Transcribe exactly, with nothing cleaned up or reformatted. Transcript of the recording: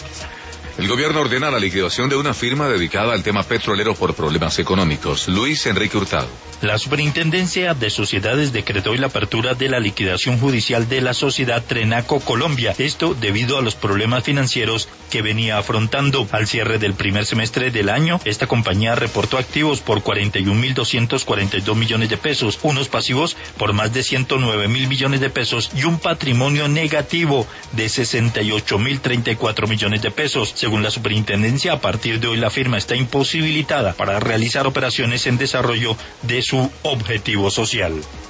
El gobierno ordena la liquidación de una firma dedicada al tema petrolero por problemas económicos. Luis Enrique Hurtado. La Superintendencia de Sociedades decretó hoy la apertura de la liquidación judicial de la sociedad Trenaco Colombia. Esto debido a los problemas financieros que venía afrontando. Al cierre del primer semestre del año, esta compañía reportó activos por cuarenta y un mil doscientos cuarenta y dos millones de pesos, unos pasivos por más de ciento nueve mil millones de pesos y un patrimonio negativo de sesenta y ocho mil treinta y cuatro millones de pesos. Según la superintendencia, a partir de hoy la firma está imposibilitada para realizar operaciones en desarrollo de su objetivo social.